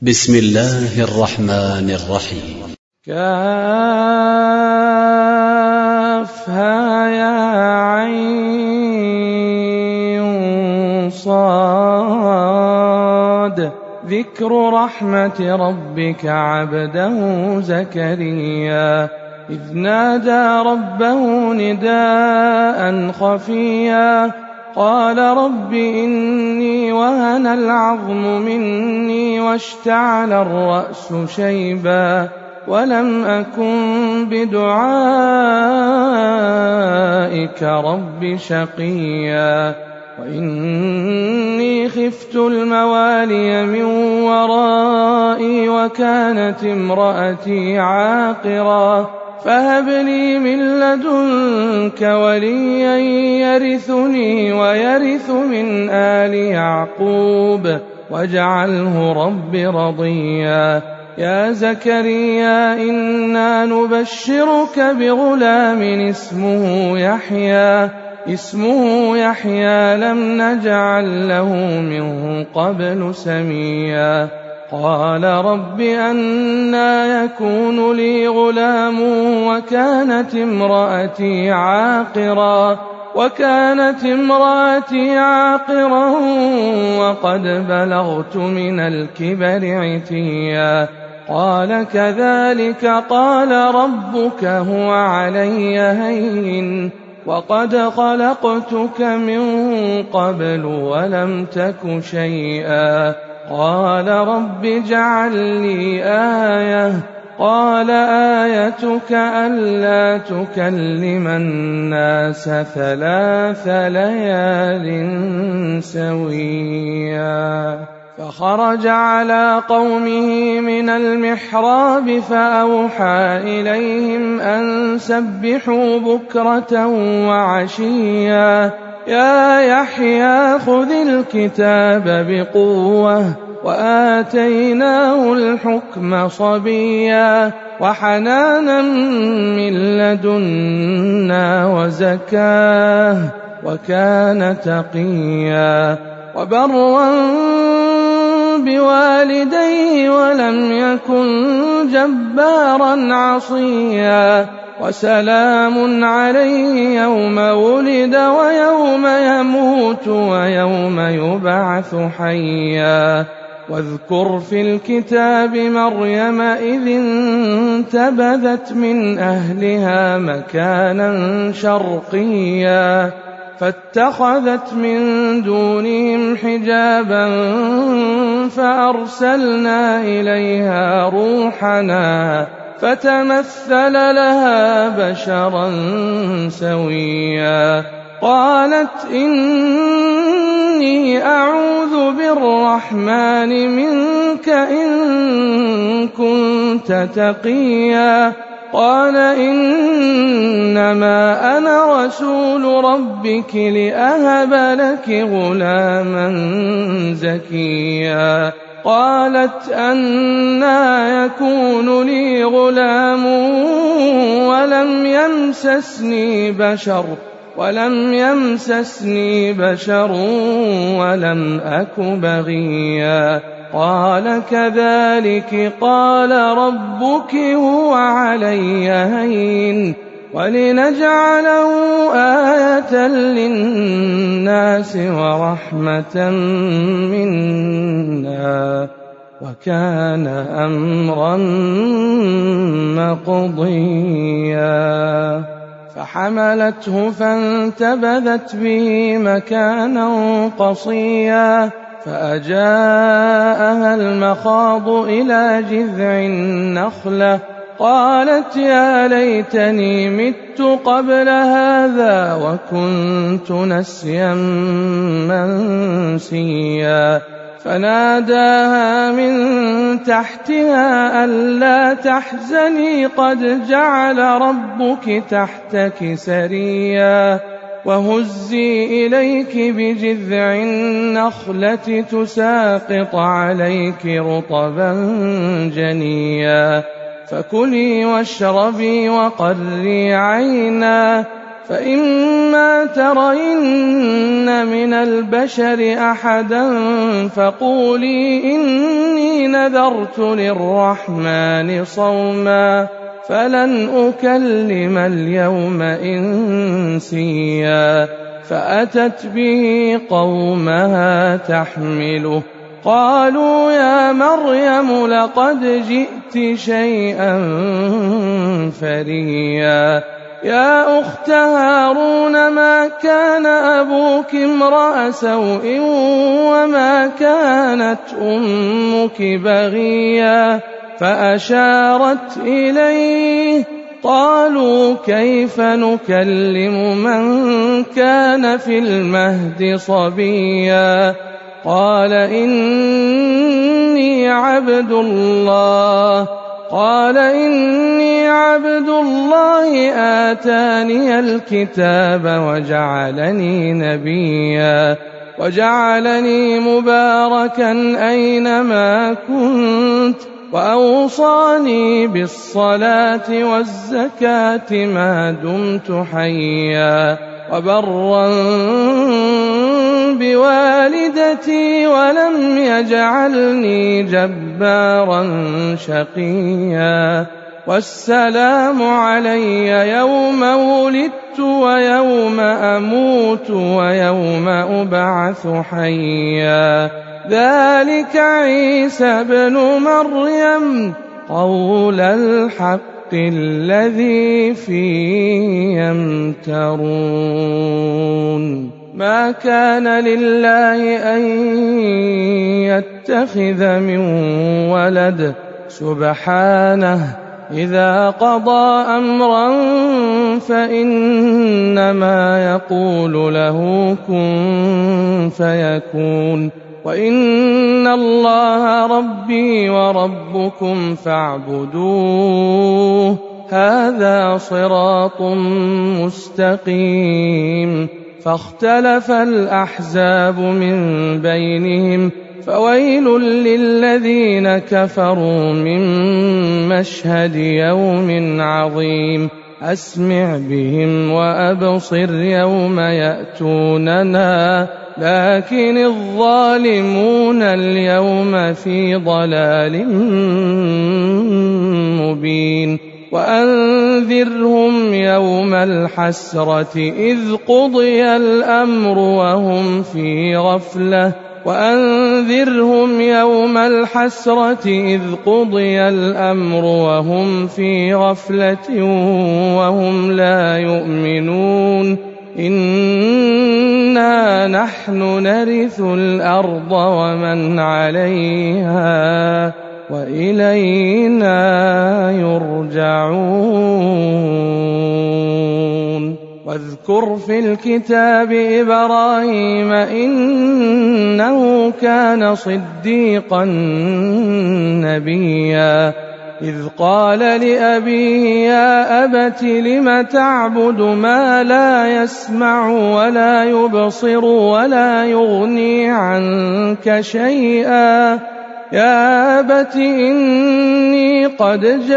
بسم الله الرحمن الرحيم. كافها يا عين صاد ذكر رحمة ربك عبده زكريا إذ نادى ربه نداء خفيا قال رب إني وهن العظم مني واشتعل الرأس شيبا ولم أكن بدعائك رب شقيا وإني خفت الموالي من ورائي وكانت امرأتي عاقرا فهب لي من لدنك وليا يرثني ويرث من آل يعقوب واجعله رب رضيا يا زكريا إنا نبشرك بغلام اسمه يحيى لم نجعل له من قبل سميا قال رب أنى يكون لي غلام وكانت امرأتي عاقرا وقد بلغت من الكبر عتيا قال كذلك قال ربك هو علي هين وقد خلقتك من قبل ولم تك شيئا قال رب اجعل لي آية قال آيتك ألا تكلم الناس 3 ليال سويا فخرج على قومه من المحراب فأوحى إليهم أن سبحوا بكرة وعشيا يا يحيى خذ الكتاب بقوة وآتيناه الحكم صبيا وحنانا من لدنا وزكاه وكان تقيا وبرا بوالديه ولم يكن جبارا عصيا وسلام عليه يوم ولد ويوم يموت ويوم يبعث حيا واذكر في الكتاب مريم إذ انتبذت من أهلها مكانا شرقيا فاتخذت من دونهم حجابا فأرسلنا إليها روحنا فتمثل لها بشرا سويا قالت إني أعوذ بالرحمن منك إن كنت تقيا قال إنما أنا رسول ربك لأهب لك غلاما زكيا قالت أنى يكون لي غلام ولم يمسسني بشر ولم أك بغيا قال كذلك قال ربك هو علي هين ولنجعله آية للناس ورحمة منا وكان أمرا مقضيا فحملته فانتبذت به مكانا قصيا فأجاءها المخاض إلى جذع النخلة قالت يا ليتني مت قبل هذا وكنت نسيا منسيا فناداها من تحتها ألا تحزني قد جعل ربك تحتك سريا وهزي إليك بجذع النخلة تساقط عليك رطبا جنيا فكلي واشربي وقري عينا فإما ترين من البشر أحدا فقولي إني نذرت للرحمن صوما فلن أكلم اليوم إنسيا فأتت به قومها تحمله قالوا يا مريم لقد جئت شيئا فريا يا أخت هارون ما كان أبوك امرأ سوء وما كانت أمك بغيا فأشارت إليه قالوا كيف نكلم من كان في المهد صبيا قال إني عبد الله آتاني الكتاب وجعلني نبيا وجعلني مباركا أينما كنت وأوصاني بالصلاة والزكاة ما دمت حيا وبرا بوالدتي ولم يجعلني جبارا شقيا والسلام علي يوم ولدت ويوم أموت ويوم أبعث حيا ذلك عيسى ابن مريم قول الحق الذي فيه يمترون ما كان لله أن يتخذ من ولد سبحانه إذا قضى أمرا فإنما يقول له كن فيكون وإن الله ربي وربكم فاعبدوه هذا صراط مستقيم فاختلف الأحزاب من بينهم فويل للذين كفروا من مشهد يوم عظيم أسمع بهم وأبصر يوم يأتوننا لكن الظالمون اليوم في ضلال مبين وأنذرهم يوم الحسرة إذ قضي الأمر وهم في غفلة وهم لا يؤمنون إنا نحن نرث الأرض ومن عليها وإلينا يرجعون واذكر في الكتاب إبراهيم إنه كان صديقا نبيا إذ قال لأبيه يا أبت لم تعبد ما لا يسمع ولا يبصر ولا يغني عنك شيئا يا أبت إني قد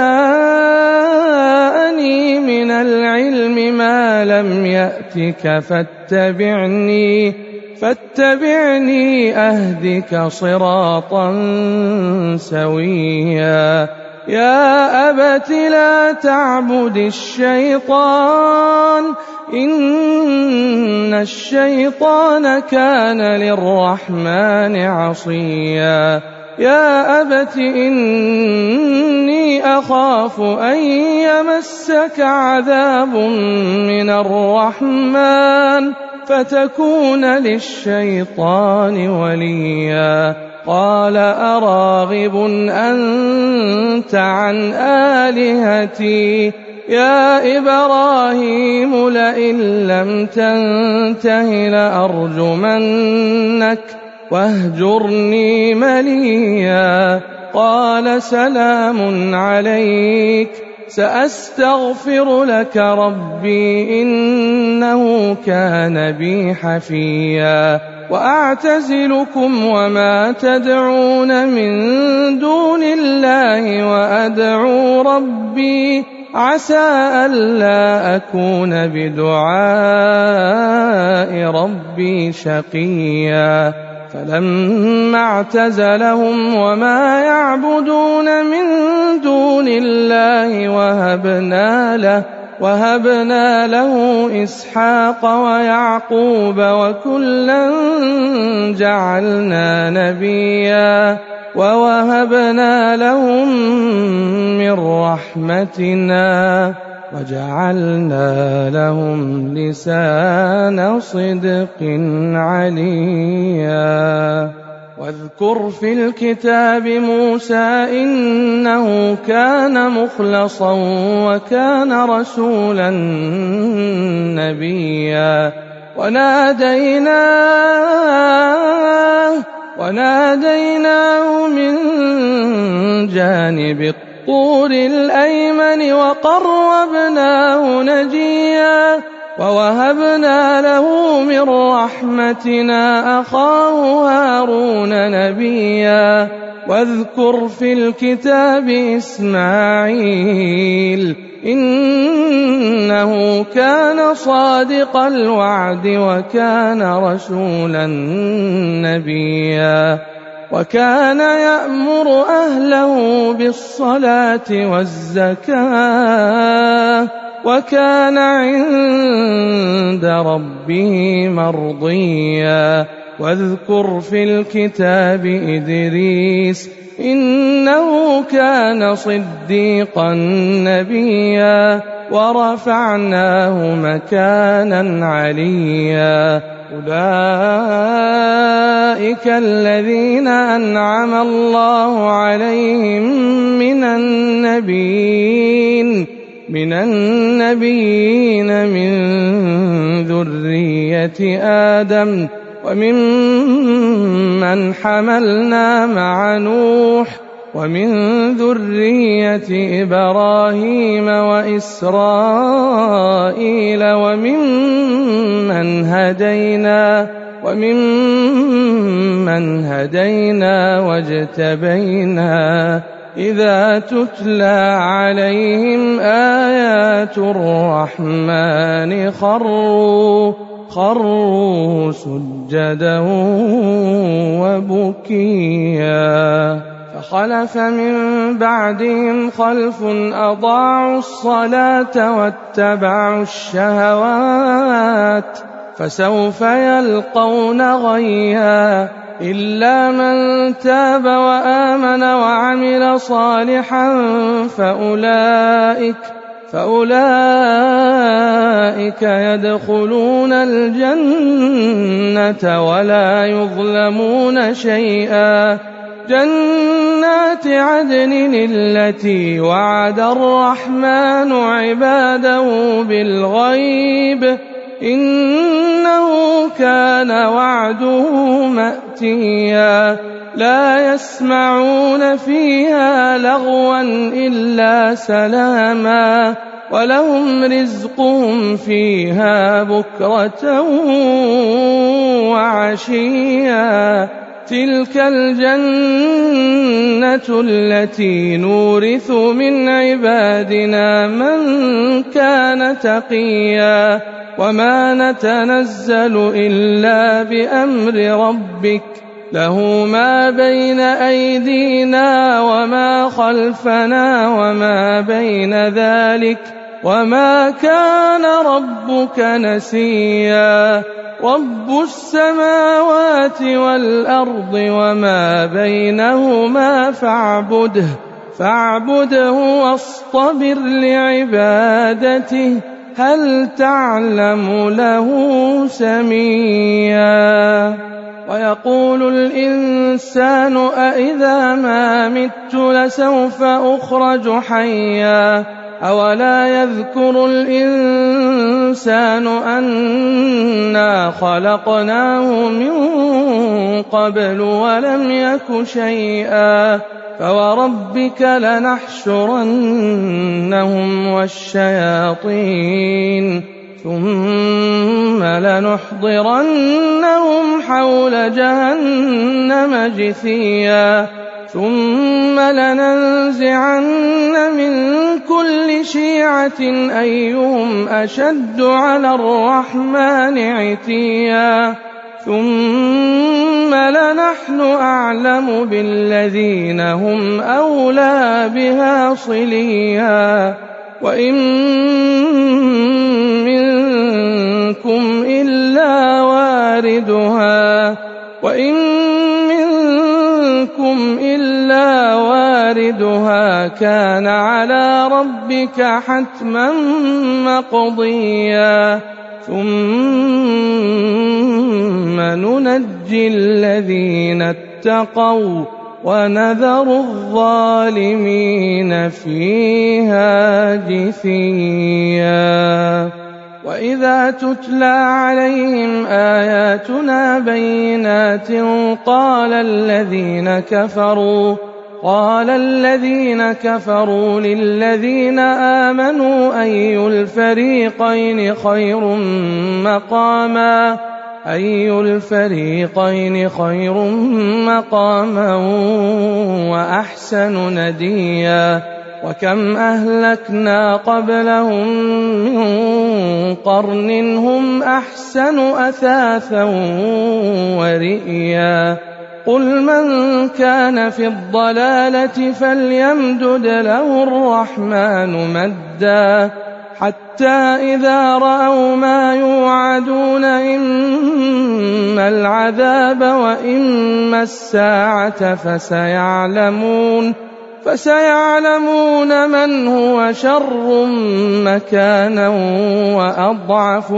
جاءني من العلم ما لم يأتك فاتبعني أهدك صراطا سويا يا أبت لا تعبد الشيطان إن الشيطان كان للرحمن عصيا يا أبت إني أخاف أن يمسك عذاب من الرحمن فتكون للشيطان وليا قال أراغب أنت عن آلهتي يا إبراهيم لئن لم تنته لأرجمنك واهجرني مليا قال سلام عليك سأستغفر لك ربي إنه كان بي حفيا وأعتزلكم وما تدعون من دون الله وأدعو ربي عسى ألا أكون بدعاء ربي شقيا فلما اعتزلهم وما يعبدون من دون الله وهبنا له إسحاق ويعقوب وكلا جعلنا نبيا ووهبنا لهم من رحمتنا وجعلنا لهم لسان صدق عليا واذكر في الكتاب موسى إنه كان مخلصا وكان رسولا نبيا وناديناه من جانب الطور الأيمن وقربناه نجيا ووهبنا له من رحمتنا أخاه هارون نبيا واذكر في الكتاب إسماعيل إنه كان صادق الوعد وكان رسولا نبيا وكان يأمر أهله بالصلاة والزكاة وكان عند ربه مرضيا واذكر في الكتاب إدريس إنه كان صديقا نبيا ورفعناه مكانا عليا أولئك الذين أنعم الله عليهم من النبيين من ذرية آدم وممن حملنا مع نوح ومن ذرية إبراهيم وإسرائيل وممن هدينا واجتبينا إذا تتلى عليهم آيات الرحمن خروا سجدا وبكيا فخلف من بعدهم خلف أضاعوا الصلاة واتبعوا الشهوات فسوف يلقون غيا إلا من تاب وآمن وعمل صالحا فأولئك يدخلون الجنة ولا يظلمون شيئا جنات عدن التي وعد الرحمن عباده بالغيب إنه كان وعده مأتيا لا يسمعون فيها لغوا إلا سلاما ولهم رزقهم فيها بكرة وعشيا تلك الجنة التي نورث من عبادنا من كان تقيا وما نتنزل إلا بأمر ربك له ما بين أيدينا وما خلفنا وما بين ذلك وما كان ربك نسيا رب السماوات والأرض وما بينهما فاعبده واصطبر لعبادته هل تعلم له سميا ويقول الإنسان أإذا ما مت لسوف أخرج حيا أولا يذكر الإنسان أنا خلقناه من قبل ولم يك شيئا فوربك لنحشرنهم والشياطين ثم لنحضرنهم حول جهنم جثيا ثم لننزعن من كل شيعة أيهم أشد على الرحمن عتيا ثم لنحن أعلم بالذين هم أولى بها صليا وإن منكم إلا واردها كان على ربك حتما مقضيا ثم ننجي الذين اتقوا ونذر الظالمين فيها جثيا وإذا تتلى عليهم آياتنا بينات قال الذين كفروا للذين آمنوا أي الفريقين خير مقاما وأحسن نديا وكم أهلكنا قبلهم من قرن هم أحسن أثاثا ورئيا قل من كان في الضلالة فليمدد له الرحمن مدا حتى إذا رأوا ما يوعدون إما العذاب وإما الساعة فسيعلمون من هو شر مكانا وأضعف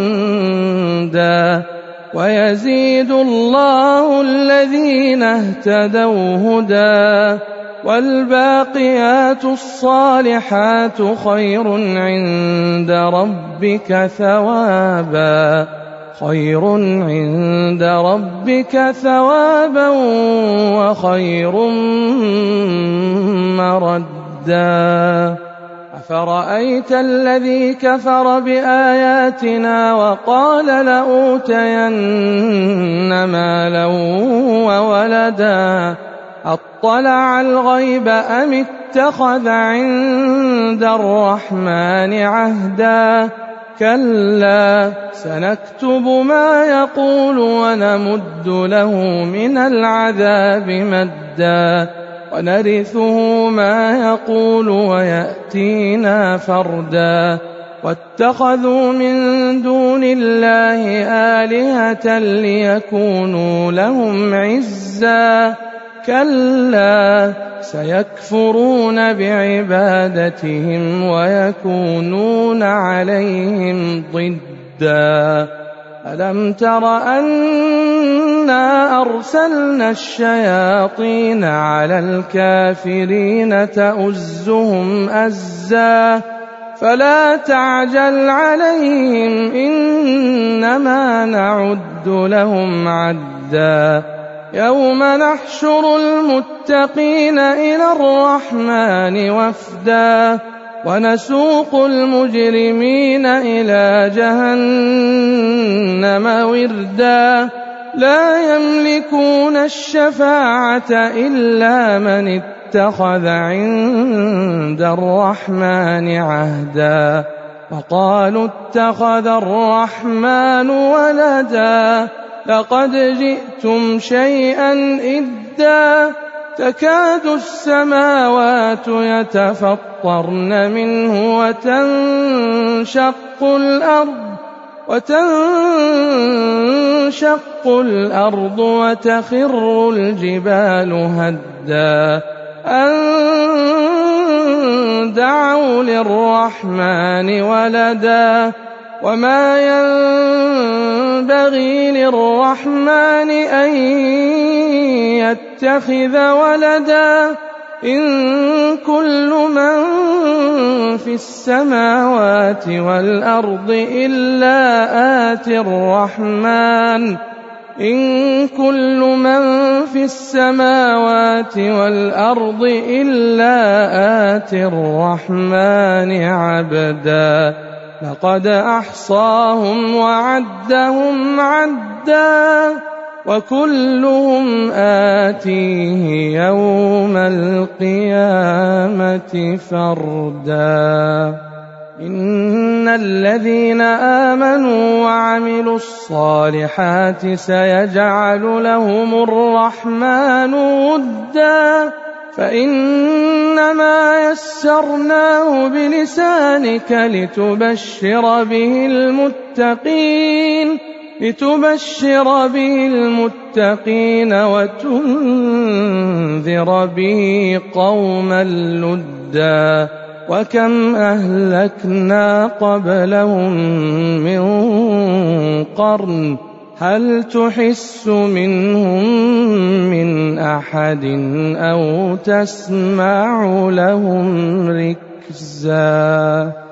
جندا ويزيد الله الذين اهتدوا هدى والباقيات الصالحات خير عند ربك ثوابا وخير مردا أفرأيت الذي كفر بآياتنا وقال لأوتين مالا وولدا أطلع الغيب أم اتخذ عند الرحمن عهدا كلا سنكتب ما يقول ونمد له من العذاب مدا ونرثه ما يقول ويأتينا فردا واتخذوا من دون الله آلهة ليكونوا لهم عزا كلا سيكفرون بعبادتهم ويكونون عليهم ضدا ألم تر أنا أرسلنا الشياطين على الكافرين تؤزهم أزا فلا تعجل عليهم إنما نعد لهم عدا يوم نحشر المتقين إلى الرحمن وفدا ونسوق المجرمين إلى جهنم وردا لا يملكون الشفاعة إلا من اتخذ عند الرحمن عهدا وقالوا اتخذ الرحمن ولدا لقد جئتم شيئا إدا تكاد السماوات يتفطرن منه وتنشق الأرض وتخر الجبال هدا أن دعوا للرحمن ولدا وما ينبغي للرحمن أن يتخذ ولدا إن كل من في السماوات والأرض إلا آتي الرحمن عبدا لقد أحصاهم وعدهم عدا وكلهم آتيه يوم القيامة فردا إن الذين آمنوا وعملوا الصالحات سيجعل لهم الرحمن ودا فإنما يسرناه بلسانك لتبشر به المتقين وتنذر به قوما لدا وكم أهلكنا قبلهم من قرن هل تحس منهم من أحد أو تسمع لهم ركزا